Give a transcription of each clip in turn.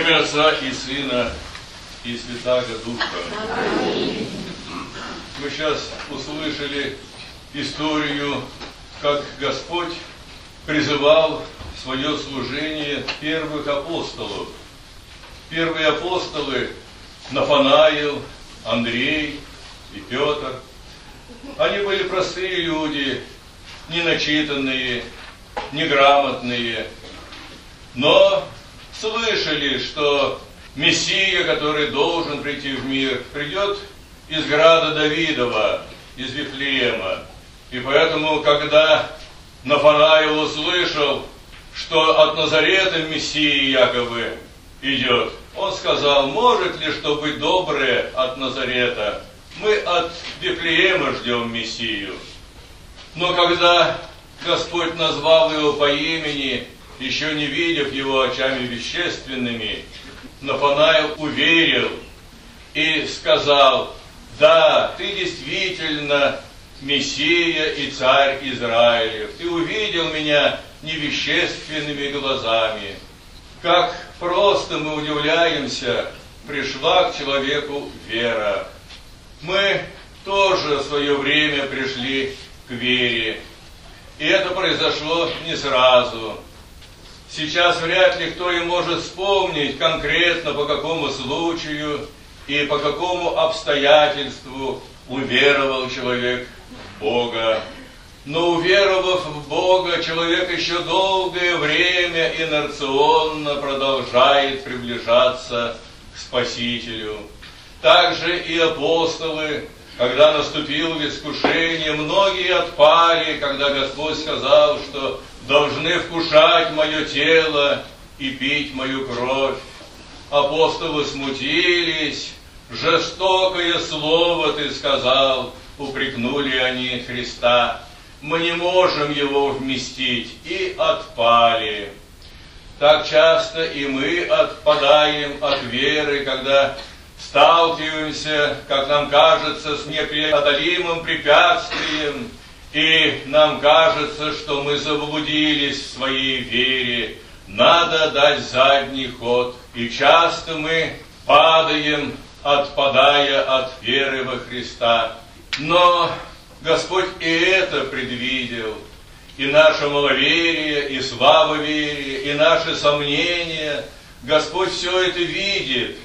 имя Отца и Сына и Святаго Духа. Мы сейчас услышали историю, как Господь призывал в свое служение первых апостолов. Первые апостолы Нафанаил, Андрей и Петр. Они были простые люди, неначитанные, неграмотные, но слышали, что Мессия, который должен прийти в мир, придет из града Давидова, из Вифлеема. И поэтому, когда Нафанаил услышал, что от Назарета Мессия якобы идет, он сказал: может ли что быть доброе от Назарета? Мы от Вифлеема ждем Мессию. Но когда Господь назвал его по имени, еще не видев его очами вещественными, Нафанаил уверил и сказал: да, ты действительно Мессия и царь Израилев. Ты увидел меня невещественными глазами. Как просто мы удивляемся, пришла к человеку вера. Мы тоже в свое время пришли к вере. И это произошло не сразу. Сейчас вряд ли кто и может вспомнить конкретно, по какому случаю и по какому обстоятельству уверовал человек в Бога. Но уверовав в Бога, человек еще долгое время инерционно продолжает приближаться к Спасителю. Также и апостолы, когда наступило искушение, многие отпали, когда Господь сказал, что должны вкушать мое тело и пить мою кровь. Апостолы смутились, жестокое слово ты сказал, упрекнули они Христа. Мы не можем его вместить, и отпали. Так часто и мы отпадаем от веры, когда сталкиваемся, как нам кажется, с непреодолимым препятствием, и нам кажется, что мы заблудились в своей вере. Надо дать задний ход. И часто мы падаем, отпадая от веры во Христа. Но Господь и это предвидел. И наше маловерие, и слабоверие, и наши сомнения. Господь все это видит.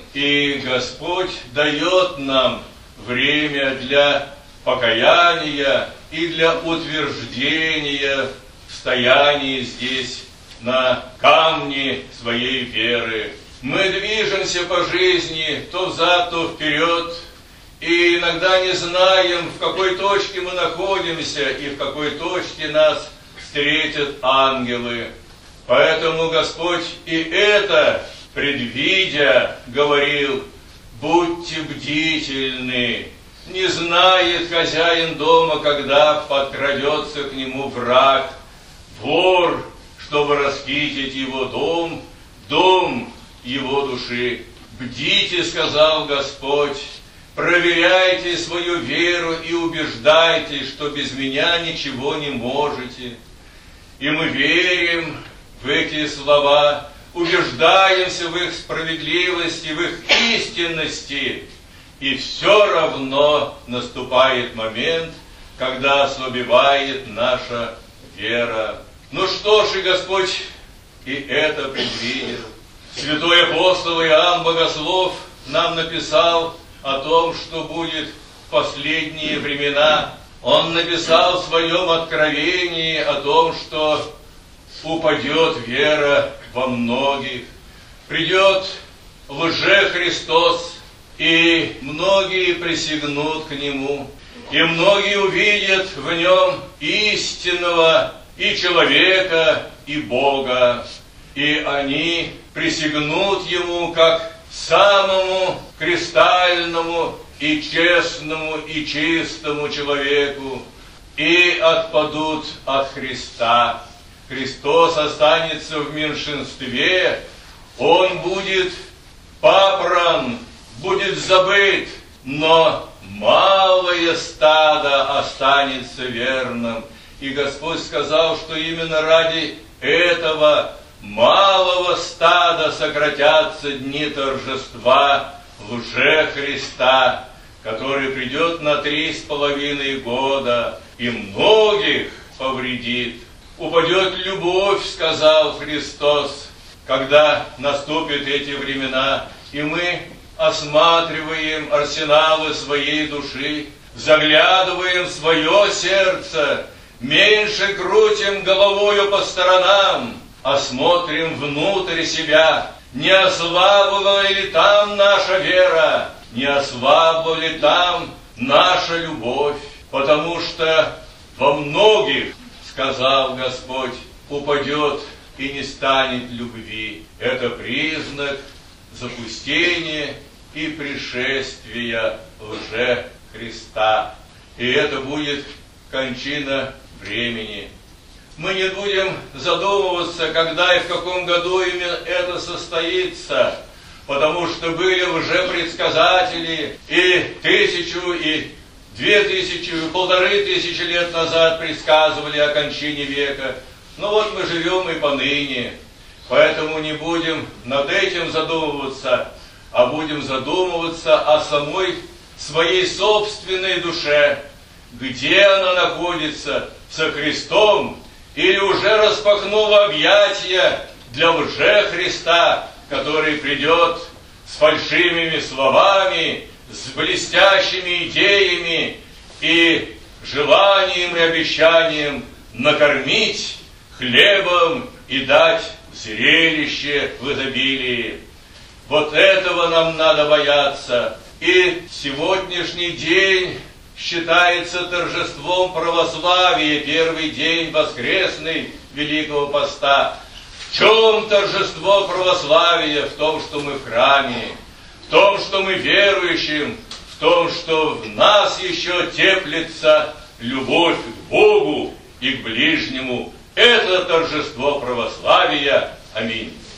И Господь дает нам время для покаяния и для утверждения в стоянии здесь, на камне своей веры. Мы движемся по жизни то взад, то вперед, и иногда не знаем, в какой точке мы находимся и в какой точке нас встретят ангелы. Поэтому Господь и это предвидя, говорил: будьте бдительны. Не знает хозяин дома, когда подкрадется к нему враг, вор, чтобы расхитить его дом, дом его души. Бдите, сказал Господь, проверяйте свою веру и убеждайтесь, что без меня ничего не можете. И мы верим в эти слова, убеждаемся в их справедливости, в их истинности, и все равно наступает момент, когда ослабевает наша вера. Ну что ж, и Господь и это предвидел. Святой апостол Иоанн Богослов нам написал о том, что будет в последние времена. Он написал в своем откровении о том, что упадет вера во многих, придет лже-Христос, и многие присягнут к Нему, и многие увидят в Нем истинного и человека, и Бога, и они присягнут Ему как самому кристальному и честному и чистому человеку, и отпадут от Христа. Христос останется в меньшинстве, Он будет попран, будет забыт, но малое стадо останется верным. И Господь сказал, что именно ради этого малого стада сократятся дни торжества лже-Христа, который придет на 3,5 года и многих повредит. Упадет любовь, сказал Христос, когда наступят эти времена, и мы осматриваем арсеналы своей души, заглядываем в свое сердце, меньше крутим головою по сторонам, а смотрим внутрь себя, не ослабла ли там наша вера, не ослабла ли там наша любовь, потому что во многих, сказал Господь, упадет и не станет любви. Это признак запустения и пришествия лже-Христа. И это будет кончина времени. Мы не будем задумываться, когда и в каком году именно это состоится, потому что были лжепредсказатели и 1000, и 2000, и 1500 лет назад предсказывали о кончине века. Но вот мы живем и поныне, поэтому не будем над этим задумываться, а будем задумываться о самой своей собственной душе, где она находится, со Христом, или уже распахнула объятия для лже-Христа, который придет с фальшивыми словами, с блестящими идеями и желанием и обещанием накормить хлебом и дать зрелище в изобилии. Вот этого нам надо бояться. И сегодняшний день считается торжеством православия, первый день воскресный Великого Поста. В чем торжество православия? В том, что мы в храме, в том, что мы верующим, в том, что в нас еще теплится любовь к Богу и к ближнему. Это торжество православия. Аминь.